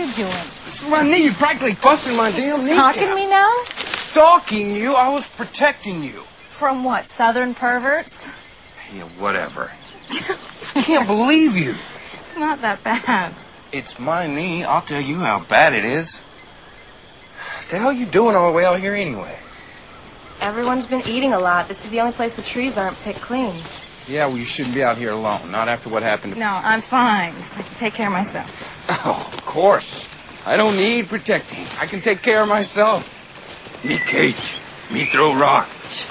you doing? It's my knee. You practically busted my damn knee. Stalking me now? Stalking you? I was protecting you. From what, southern perverts? Yeah, whatever. I can't believe you. It's not that bad. It's my knee. I'll tell you how bad it is. What the hell are you doing all the way out here anyway? Everyone's been eating a lot. This is the only place the trees aren't picked clean. Yeah, well, you shouldn't be out here alone. Not after what happened to... No, I'm fine. I can take care of myself. Oh, of course. I don't need protecting. I can take care of myself. Me cage. Me throw rocks.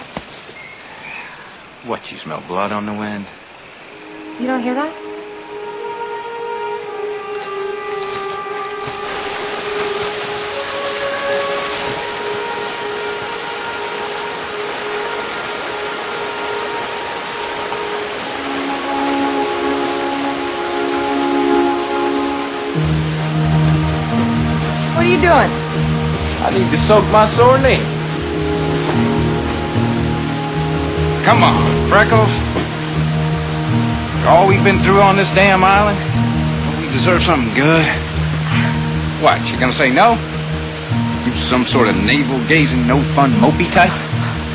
What, you smell blood on the wind? You don't hear that? What are you doing? I need to soak my sore knee. Come on, Freckles. After all we've been through on this damn island, don't we deserve something good? What, you gonna say no? You some sort of navel-gazing, no-fun, mopey type?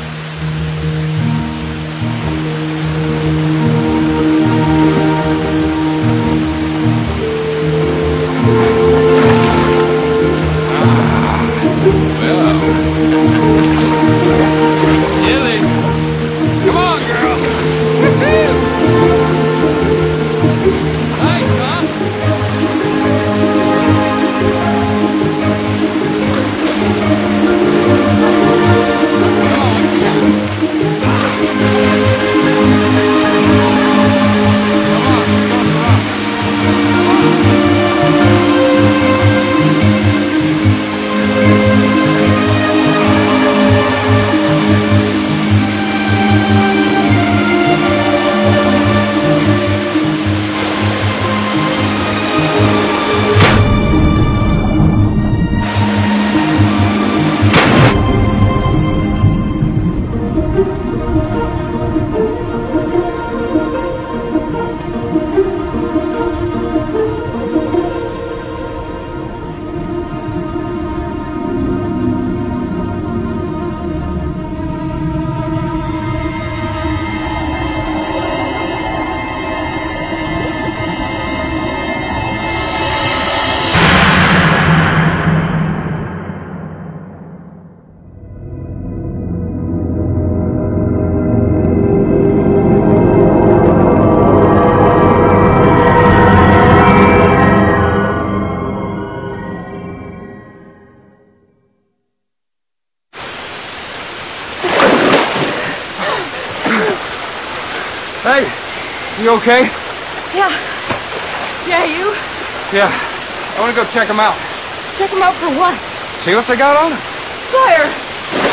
Hey, you okay? Yeah. Yeah, you? Yeah. I want to go check them out. Check them out for what? See what they got on them? Fire!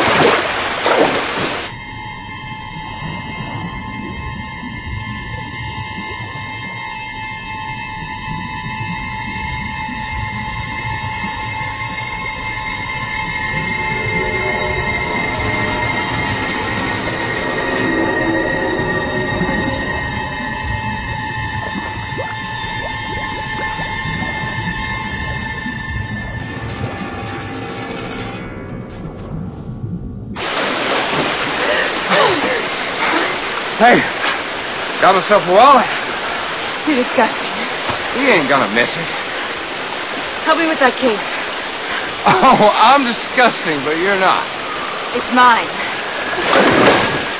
Hey, got himself a wallet. You're disgusting. He ain't gonna miss it. Help me with that case. Oh, I'm disgusting, but you're not. It's mine.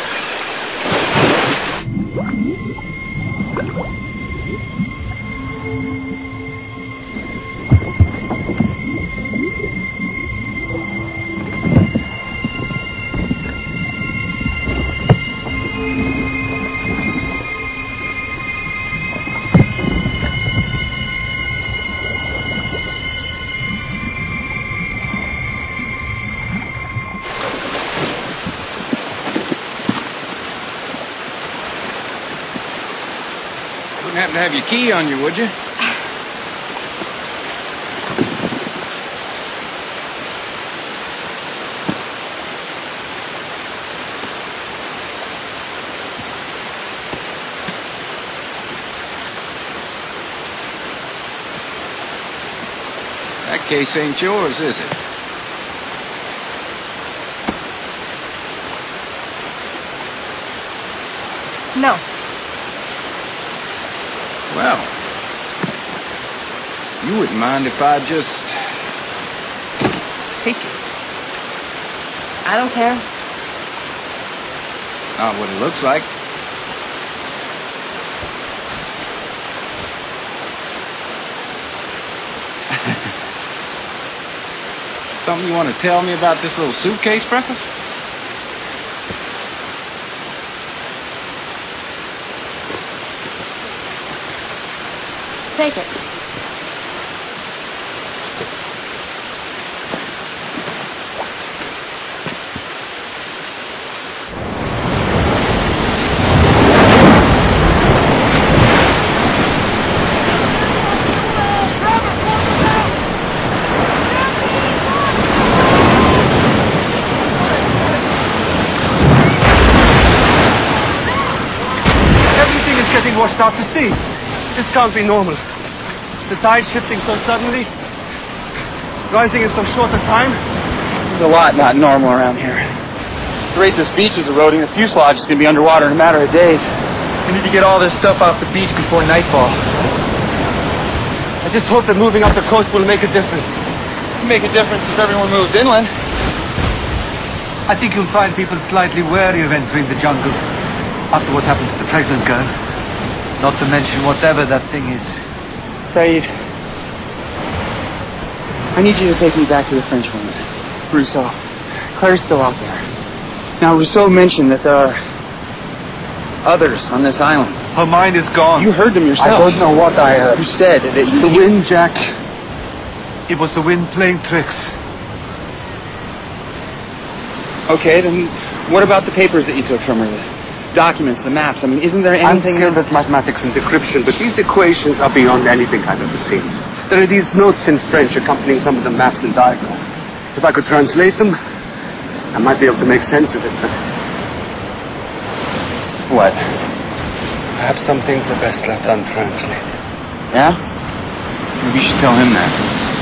Wouldn't happen to have your key on you, would you? case ain't yours, is it? No. Well, you wouldn't mind if I just take it? I don't care. Not what it looks like. Something you want to tell me about this little suitcase, Freckles? Take it. Everything is getting washed out to sea. This can't be normal. The tide shifting so suddenly, rising in so short a time. There's a lot not normal around here. The rate this beach is eroding, the fuselage is going to be underwater in a matter of days. We need to get all this stuff off the beach before nightfall. I just hope that moving up the coast will make a difference. It'll make a difference if everyone moves inland. I think you'll find people slightly wary of entering the jungle after what happened to the pregnant girl. Not to mention whatever that thing is. Saeed, I need you to take me back to the French woman, Rousseau. Claire's still out there. Now, Rousseau mentioned that there are others on this island. Her mind is gone. You heard them yourself. I don't know what I heard. You said that you... The wind, Jack. It was the wind playing tricks. Okay, then what about the papers that you took from her? The documents, the maps. I mean, isn't there anything... I'm skilled at mathematics and decryption, but these equations are beyond anything I've ever seen. There are these notes in French accompanying some of the maps and diagrams. If I could translate them, I might be able to make sense of it, but... What? Perhaps some things are best left untranslated. Yeah? Maybe you should tell him that.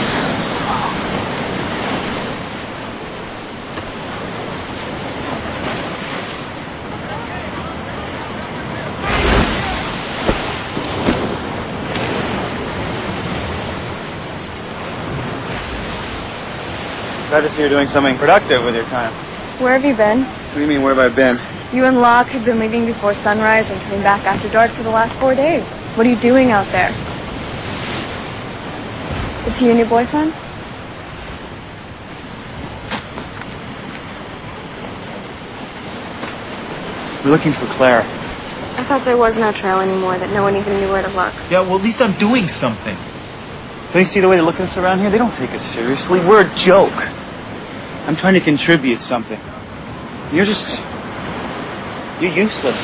Glad to see you're doing something productive with your time. Where have you been? What do you mean, where have I been? You and Locke have been leaving before sunrise and coming back after dark for the last 4 days. What are you doing out there? Is he and your boyfriend? We're looking for Claire. I thought there was no trail anymore, that no one even knew where to look. Yeah, well, at least I'm doing something. Don't you see the way they look at us around here? They don't take us seriously. We're a joke. I'm trying to contribute something. You're useless.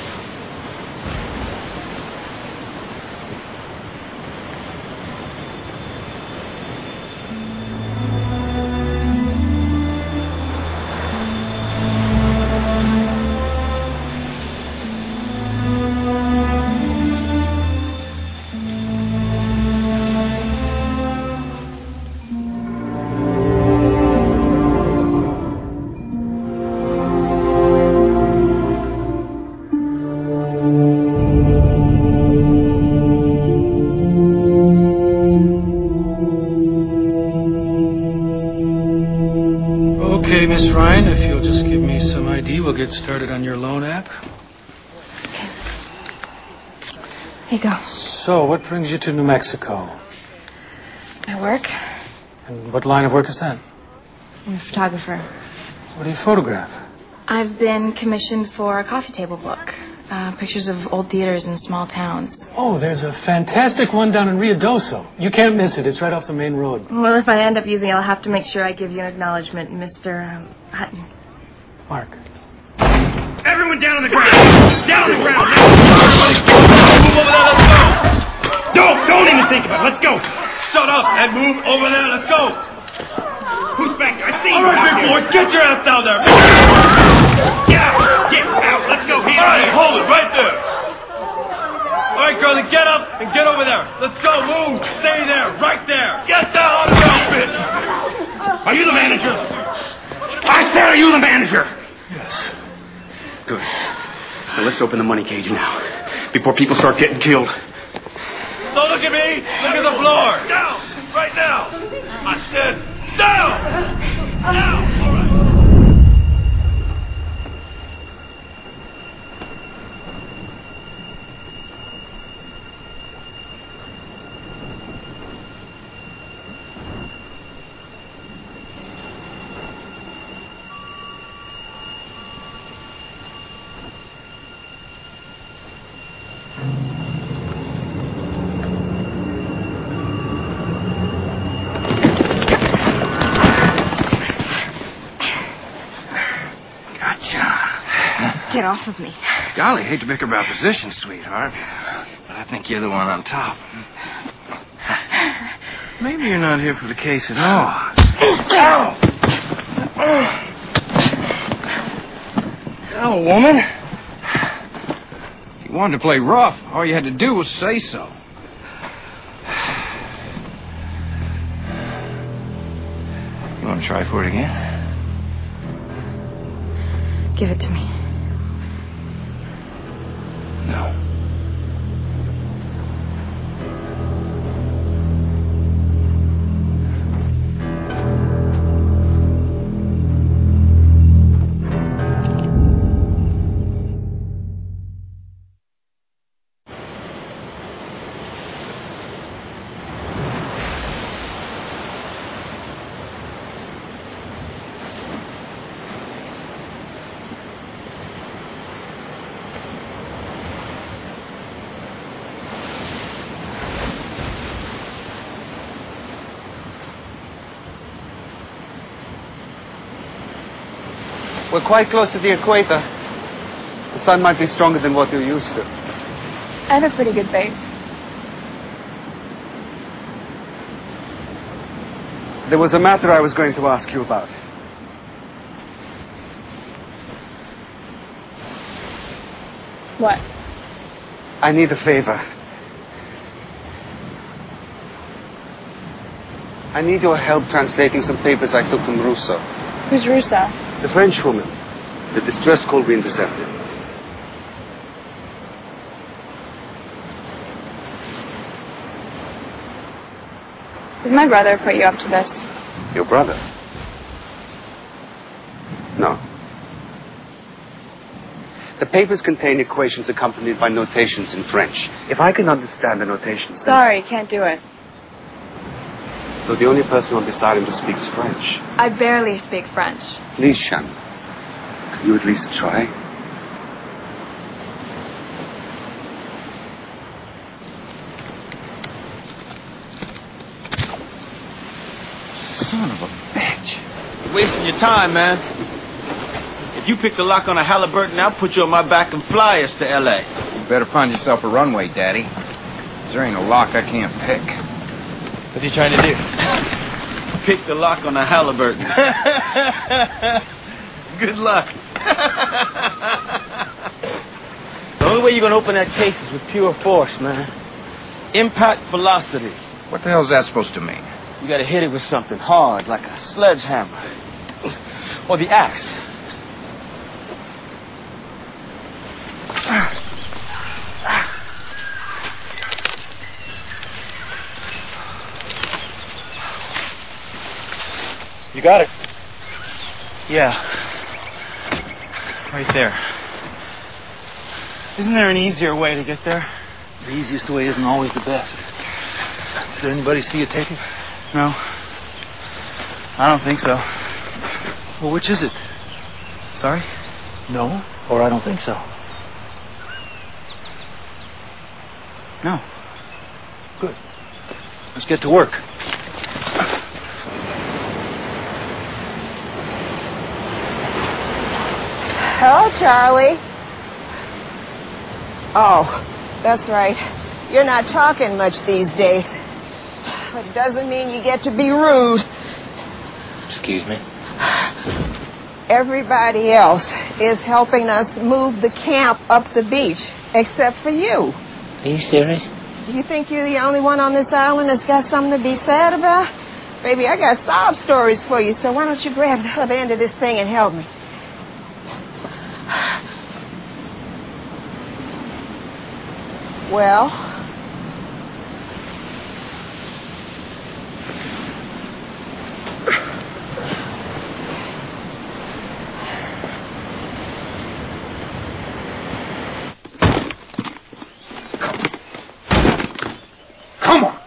Okay, Miss Ryan, if you'll just give me some ID, we'll get started on your loan app. Here you go. So, what brings you to New Mexico? My work? And what line of work is that? I'm a photographer. What do you photograph? I've been commissioned for a coffee table book. Pictures of old theaters in small towns. Oh, there's a fantastic one down in Rio Doso. You can't miss it. It's right off the main road. Well, if I end up using it, I'll have to make sure I give you an acknowledgement, Mr. Hutton. Mark. Everyone down on the ground! Down on the ground! Move over there, let's go! Don't even think about it, let's go! Shut up and move over there, let's go! Who's back there? I see you! All right, big boy, get your ass down there! Get out! Get out! Let's go! Here! All right, hold it right there! All right, Curly, get up and get over there. Let's go, move. Stay there, right there. Get down on the ground, bitch. Are you the manager? I said, are you the manager? Yes. Good. Now let's open the money cage now, before people start getting killed. Don't look at me. Look at the floor. Down, right now. I said, down. Down. All right. Get off of me. Golly, hate to bicker about position, sweetheart, but I think you're the one on top. Maybe you're not here for the case at all. Now, woman. If you wanted to play rough, all you had to do was say so. You want to try for it again? Give it to me. No. We're quite close to the equator. The sun might be stronger than what you're used to. I have a pretty good base. There was a matter I was going to ask you about. What? I need a favor. I need your help translating some papers I took from Russo. Who's Russo? The French woman. The distress call we intercepted. Did my brother put you up to this? Your brother? No. The papers contain equations accompanied by notations in French. If I can understand the notations... then- Sorry, can't do it. So the only person on this island who speaks French. I barely speak French. Please, Shan. Can you at least try? Son of a bitch. You're wasting your time, man. If you pick the lock on a Halliburton, I'll put you on my back and fly us to L.A. You better find yourself a runway, Daddy. 'Cause there ain't a lock I can't pick. What are you trying to do? Pick the lock on a Halliburton. Good luck. The only way you're going to open that case is with pure force, man. Impact velocity. What the hell's that supposed to mean? You got to hit it with something hard, like a sledgehammer. Or the axe. You got it? Yeah. Right there. Isn't there an easier way to get there? The easiest way isn't always the best. Did anybody see you take it? No. I don't think so. Well, which is it? Sorry? No, or I don't think so. No. Good. Let's get to work. Hello, Charlie. Oh, that's right. You're not talking much these days. But it doesn't mean you get to be rude. Excuse me? Everybody else is helping us move the camp up the beach, except for you. Are you serious? Do you think you're the only one on this island that's got something to be sad about? Baby, I got sob stories for you, so why don't you grab the other end of this thing and help me? Well? Come on.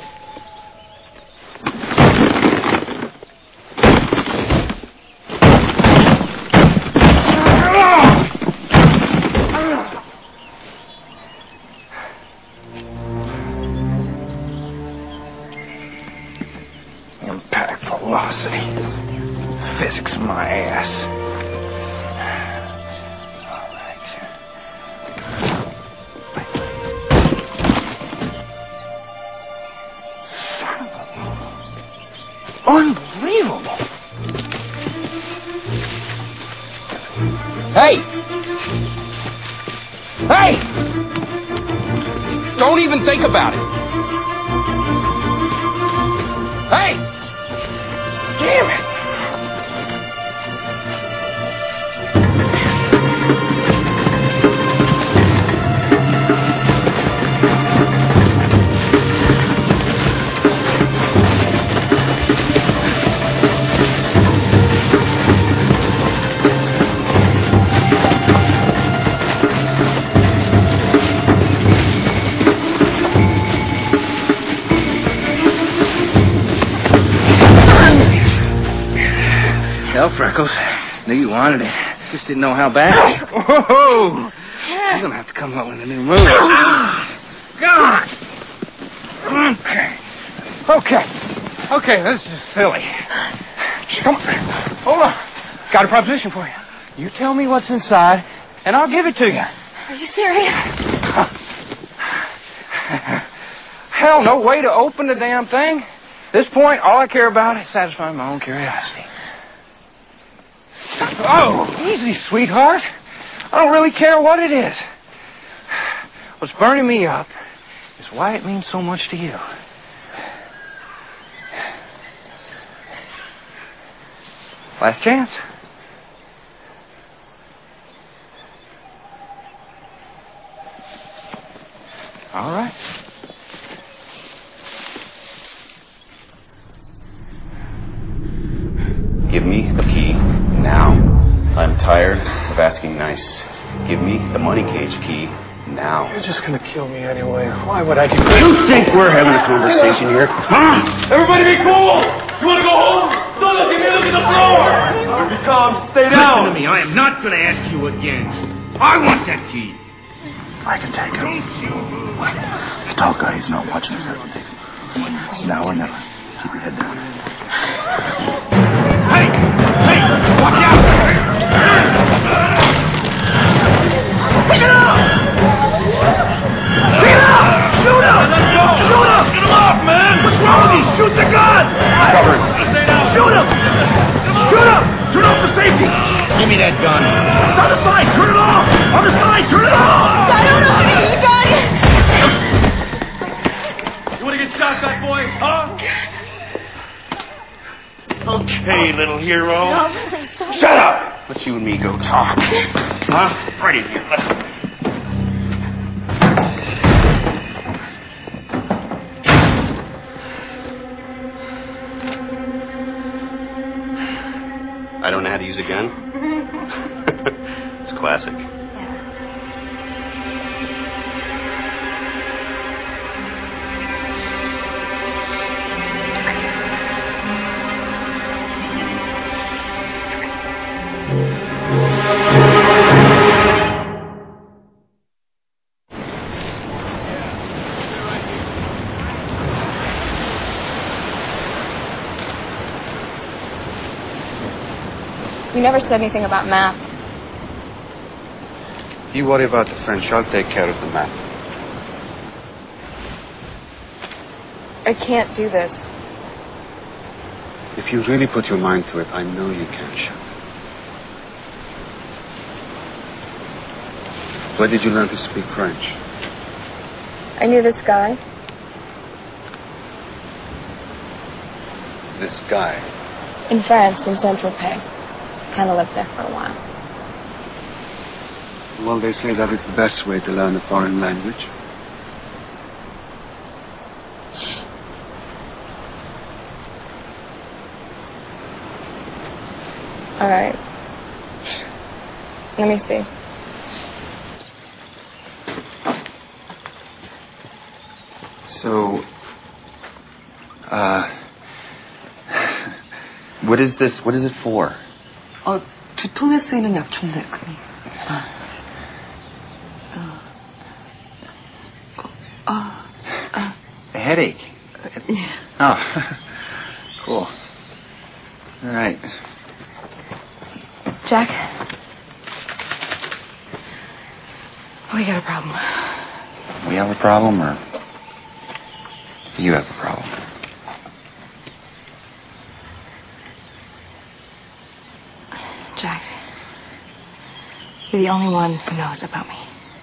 Impact velocity. Physics my ass. Unbelievable. Hey! Hey! Don't even think about it. Hey! Damn it! Well, Freckles, knew you wanted it. Just didn't know how bad. Whoa! You're gonna have to come up with a new move. God! Okay, this is just silly. Come on. Hold on. Got a proposition for you. You tell me what's inside, and I'll give it to you. Are you serious? Hell, no way to open the damn thing. At this point, all I care about is satisfying my own curiosity. Oh, easy, sweetheart. I don't really care what it is. What's burning me up is why it means so much to you. Last chance. All right. Give me the key now. I'm tired of asking nice. Give me the money cage key now. You're just gonna kill me anyway. Why would I do that? You think we're having a conversation here? Huh? Everybody be cool! You want to go home? Don't look at me, look at the floor! Be calm, stay down! Listen to me, I am not going to ask you again. I want that key. I can take him. The tall guy is not watching us everything. Now or never. Keep your head down. Hey! Watch out! Pick it up! Pick it up! Shoot him! Let's go! Shoot him! Get him off, man! What's wrong with you? Shoot the gun! Cover him. Shoot him! Shoot him! Turn off the safety! Give me that gun. It's on the side! Turn it off! On the side! Turn it off! I don't know how to use a gun! You want to get shot, fat boy? Huh? Okay, little hero. No, please don't. Shut up! Let you and me go talk. Huh? Right in here. Listen. I don't know how to use a gun? It's classic. You never said anything about math. You worry about the French. I'll take care of the math. I can't do this. If you really put your mind to it, I know you can, Shep. Where did you learn to speak French? I knew this guy. This guy? In France, in Saint-Tropez. Kind of lived there for a while. Well, they say that is the best way to learn a foreign language. All right. Let me see. So, what is this? What is it for? 두통에 쓰이는 약초인데. A headache. Yeah. Oh, cool. All right. Jack? We got a problem. We have a problem, or you have a problem? Jack, you're the only one who knows about me.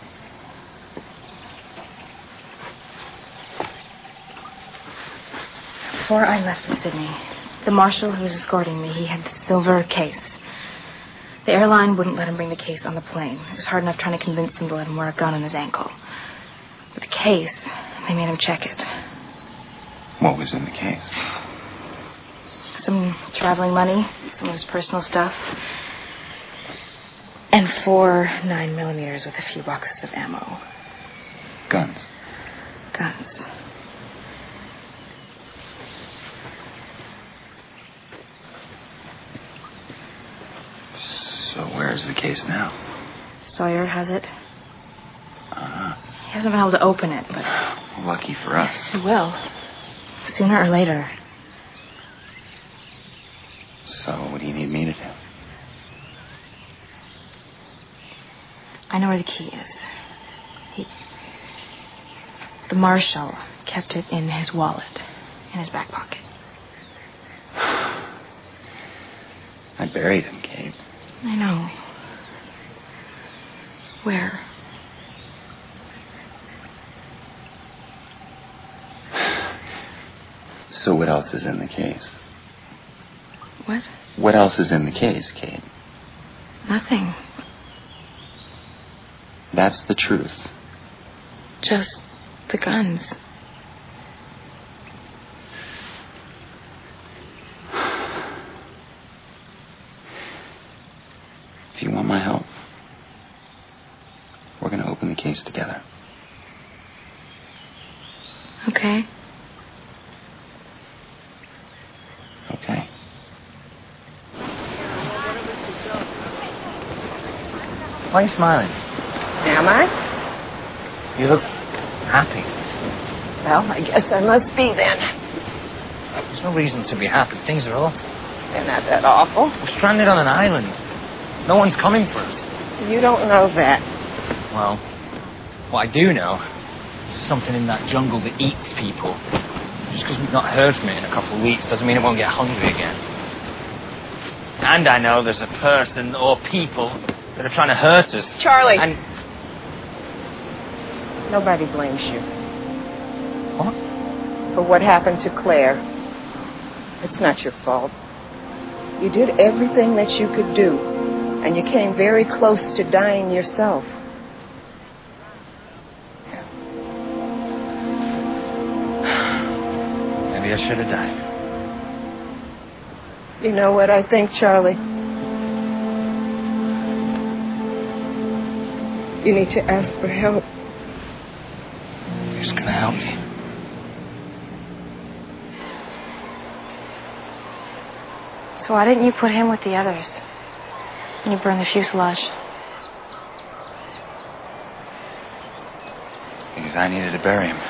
Before I left for Sydney, the marshal who was escorting me, he had the silver case. The airline wouldn't let him bring the case on the plane. It was hard enough trying to convince him to let him wear a gun on his ankle. But the case, they made him check it. What was in the case? Some traveling money, some of his personal stuff, and 4 9mm with a few boxes of ammo. Guns. Guns. So where's the case now? Sawyer has it. He hasn't been able to open it, but... Lucky for us. He will. Sooner or later. So what do you need me to do? I know where the key is. The marshal kept it in his wallet, in his back pocket. I buried him, Kate. I know. Where? So what else is in the case? What? What else is in the case, Kate? Nothing. That's the truth. Just the guns. If you want my help, we're going to open the case together. Okay. Okay. Why are you smiling? Am I? You look happy. Well, I guess I must be then. There's no reason to be happy. Things are awful. They're not that awful. We're stranded on an island. No one's coming for us. You don't know that. Well, what I do know is something in that jungle that eats people. Just because we've not heard from it in a couple of weeks doesn't mean it won't get hungry again. And I know there's a person or people that are trying to hurt us. Charlie. And nobody blames you. What? For what happened to Claire. It's not your fault. You did everything that you could do, and you came very close to dying yourself. Maybe I should have died. You know what I think, Charlie? You need to ask for help. Who's going to help me? So why didn't you put him with the others? And you burn the fuselage? Because I needed to bury him.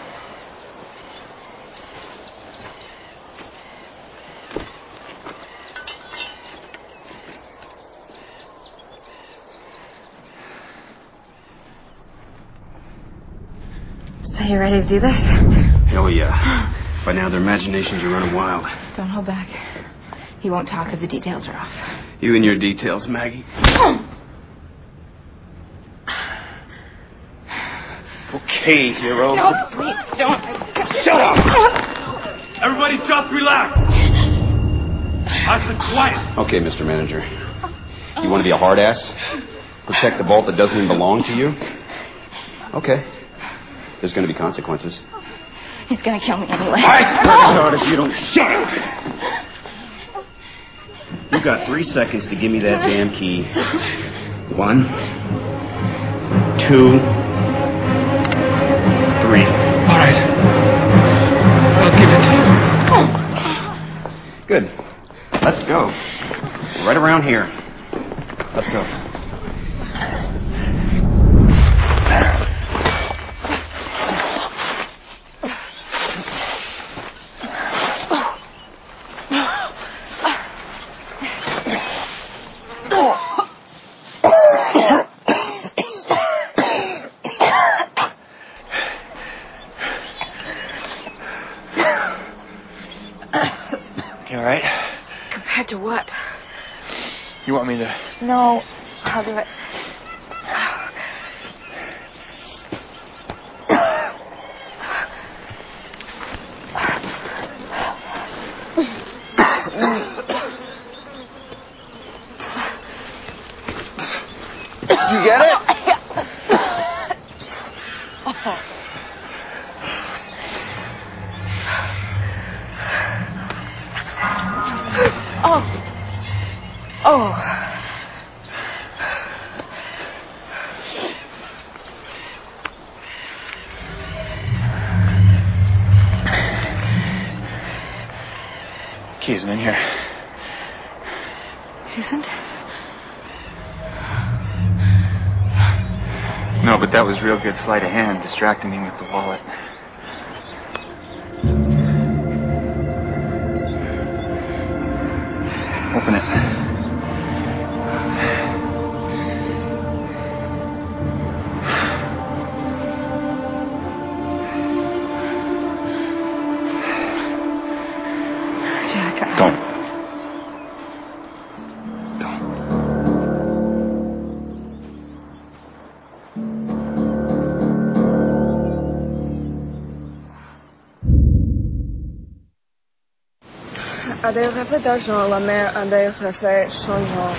So you ready to do this? Hell yeah. By now their imaginations are running wild. Don't hold back. He won't talk if the details are off. You and your details, Maggie. Okay. okay, hero. No, please, don't. Shut up! Everybody just relax. I said quiet. Okay, Mr. Manager. You want to be a hard ass? Protect the vault that doesn't even belong to you? Okay. There's going to be consequences. He's going to kill me anyway. I swear to God, if you don't shut up! You got 3 seconds to give me that damn key. 1, 2, 3. All right. I'll give it to you. Good. Let's go. Right around here. Let's go. You all right? Compared to what? You want me to... No, I'll do it. You get it? Oh. Key isn't in here. It isn't? No, but that was real good sleight of hand, distracting me with the wallet. Open it. Jack, Don't. À des reflets d'argent, la mer a des reflets changeants.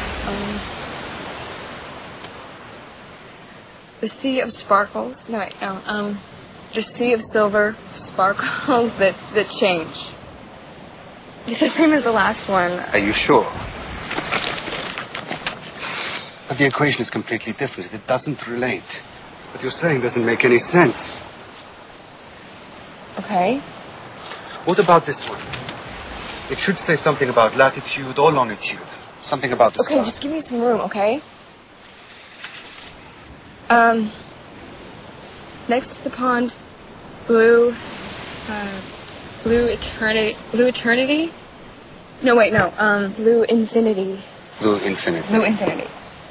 The sea of sparkles. No, the sea of silver sparkles that change. It's the same as the last one. Are you sure? But the equation is completely different. It doesn't relate. What you're saying doesn't make any sense. Okay. What about this one? It should say something about latitude or longitude. Something about the Okay, stars. just give me some room, okay? Next to the pond, blue eternity? No, wait, no, blue infinity. Blue infinity. Blue infinity.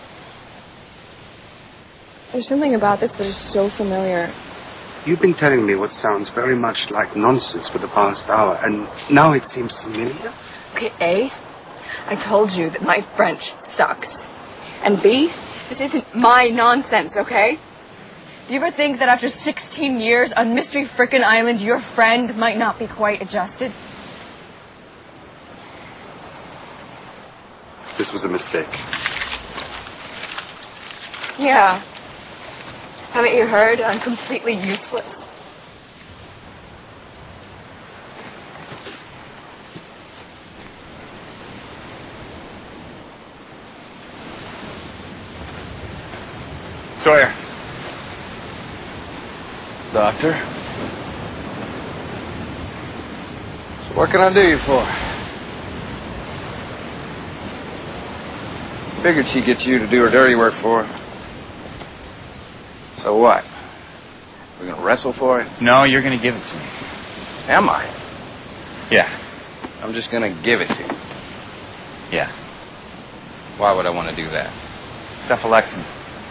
There's something about this that is so familiar. You've been telling me what sounds very much like nonsense for the past hour, and now it seems familiar? Okay, A, I told you that my French sucks. And B, this isn't my nonsense, okay? Do you ever think that after 16 years on Mystery Frickin' Island, your friend might not be quite adjusted? This was a mistake. Yeah. Haven't you heard? I'm completely useless. Sawyer. Doctor? So what can I do you for? Figured she'd get you to do her dirty work for her. So what? We're gonna wrestle for it? No, you're going to give it to me. Am I? Yeah. I'm just gonna give it to you. Yeah. Why would I want to do that? Cephalexin.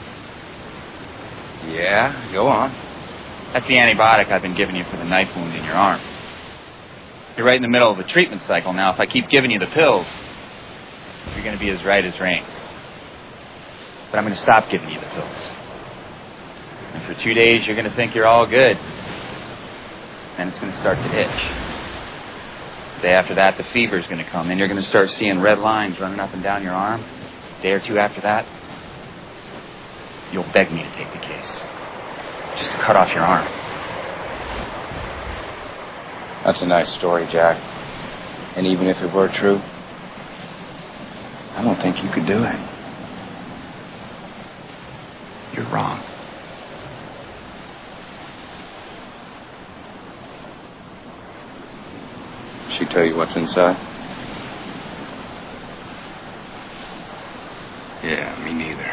Yeah, go on. That's the antibiotic I've been giving you for the knife wound in your arm. You're right in the middle of the treatment cycle now. If I keep giving you the pills, you're going to be as right as rain. But I'm going to stop giving you the pills. And for for 2 days, you're going to think you're all good. Then it's going to start to itch. The day after that, the fever's going to come. Then you're going to start seeing red lines running up and down your arm. A day or two after that, you'll beg me to take the case. Just to cut off your arm. That's a nice story, Jack. And even if it were true, I don't think you could do it. You're wrong. She tell you what's inside? Yeah, me neither.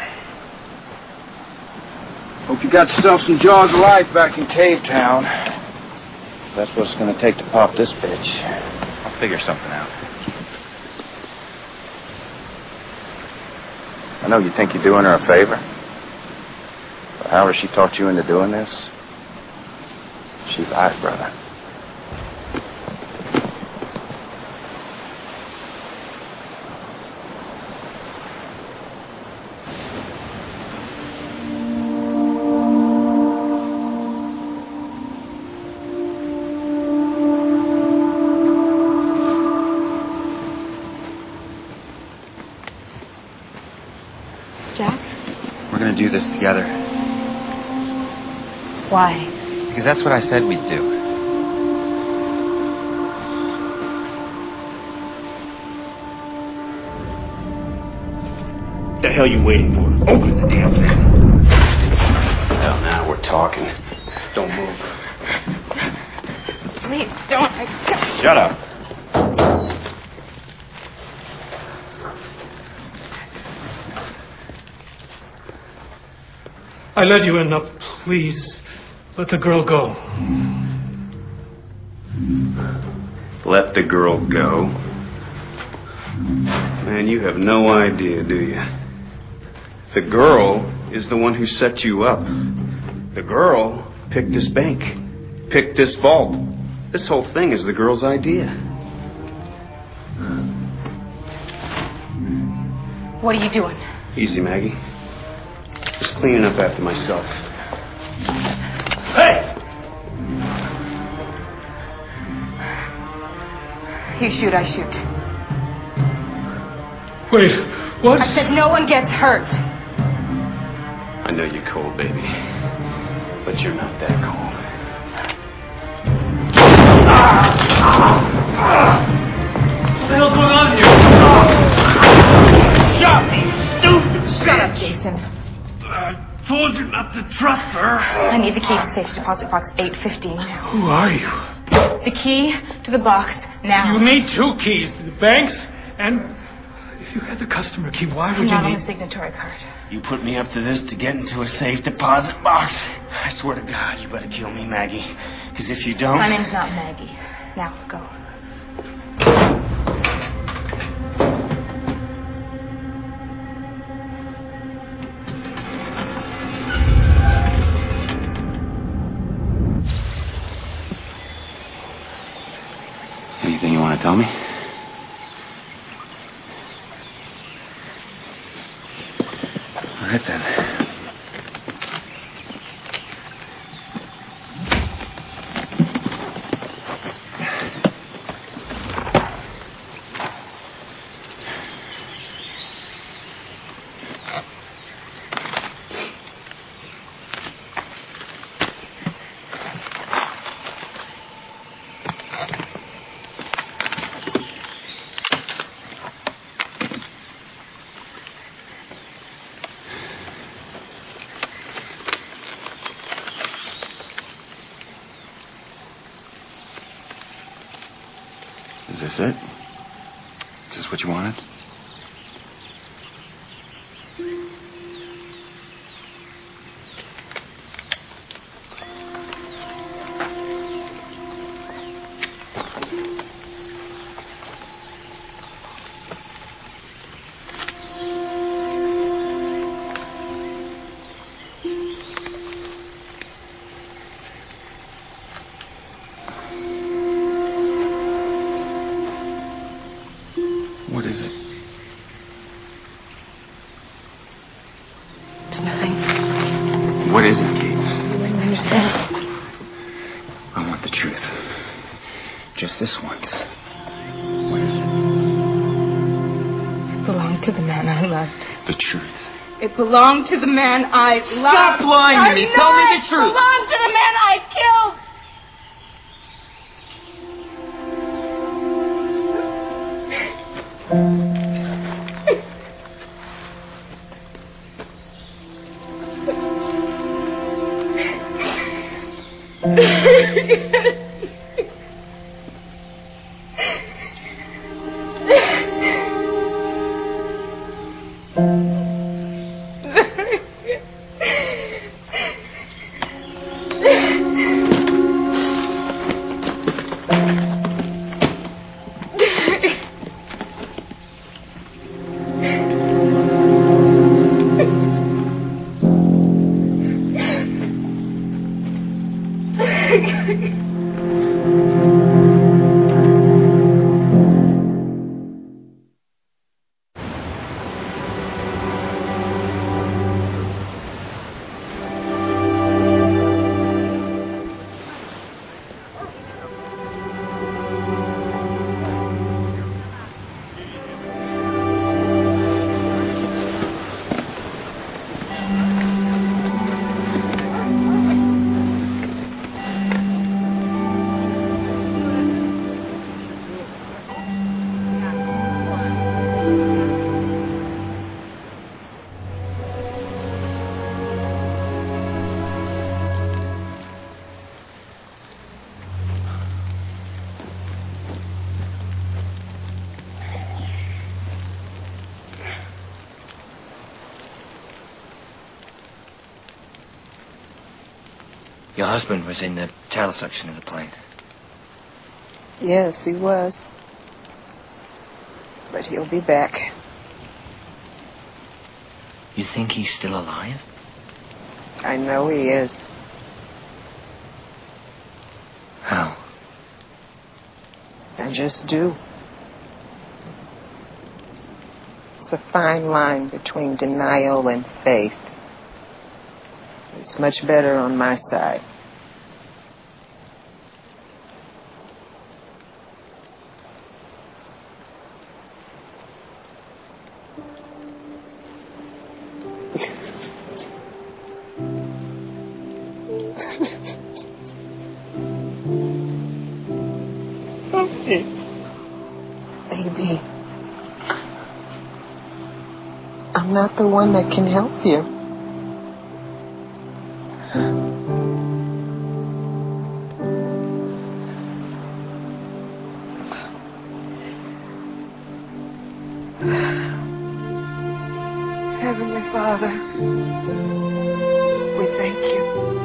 Hope you got yourself some jaws of life back in Cave Town. That's what it's going to take to pop this bitch. I'll figure something out. I know you think you're doing her a favor. But however she talked you into doing this, she lied, brother. We're going to do this together. Why? Because that's what I said we'd do. What the hell are you waiting for? Open the damn thing. Hell, now we're talking. Don't move. Please don't. Shut up. I let you in. Now, please, let the girl go. Let the girl go? Man, you have no idea, do you? The girl is the one who set you up. The girl picked this bank, picked this vault. This whole thing is the girl's idea. What are you doing? Easy, Maggie. Just cleaning up after myself. Hey! You shoot, I shoot. Wait, what? I said no one gets hurt. I know you're cold, baby. But you're not that cold. What the hell's going on here? Shut me, stupid shit! Shut up, Jason. I told you not to trust her. I need the key to safe deposit box 815 now. Who are you? The key to the box now. You need two keys to the banks, and if you had the customer key, why would Not you on need... the signatory card. You put me up to this to get into a safe deposit box. I swear to God, you better kill me, Maggie. Because if you don't... My name's not Maggie. Now, go. Anything you want to tell me? All right, then. Is this it? Is this what you wanted? What is it? belonged to the man I loved. The truth. It belonged to the man I loved. Stop lying to me. Tell me the truth. It belonged to the man I killed. Your husband was in the tail section of the plane. Yes, he was. But he'll be back. You think he's still alive? I know he is. How? I just do. It's a fine line between denial and faith. It's much better on my side. Baby, I'm not the one that can help you. Heavenly Father, we thank you.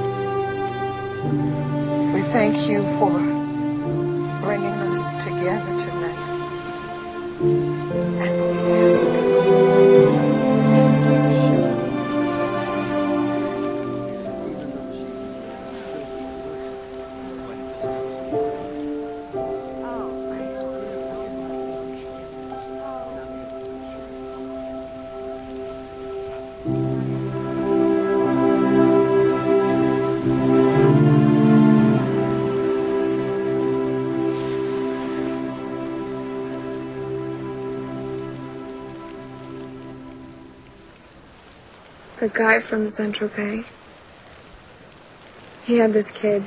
We thank you for bringing us together tonight. And we A guy from Saint-Tropez. He had this kid,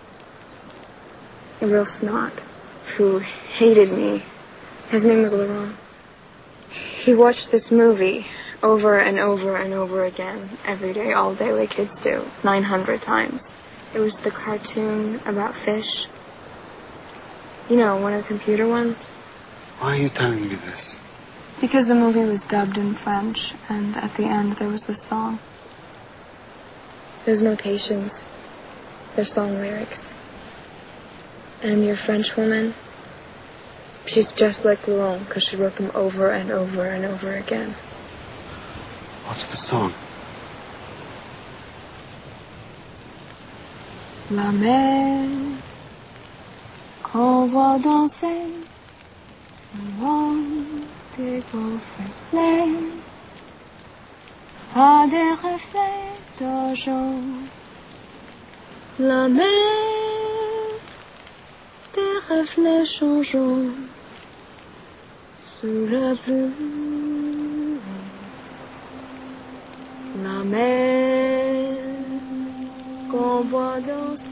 a real snot, who hated me. His name was Laurent. He watched this movie over and over and over again, every day, all day, like kids do, 900 times. It was the cartoon about fish. You know, one of the computer ones. Why are you telling me this? Because the movie was dubbed in French, and at the end there was this song. There's notations. There's song lyrics. And your French woman, she's just like Laurent, because she wrote them over and over and over again. What's the song? La mer qu'on voit danser loin des beaux reflets a des reflets d'argent. La mer des reflets changeants sous la pluie. mer qu'on voit dans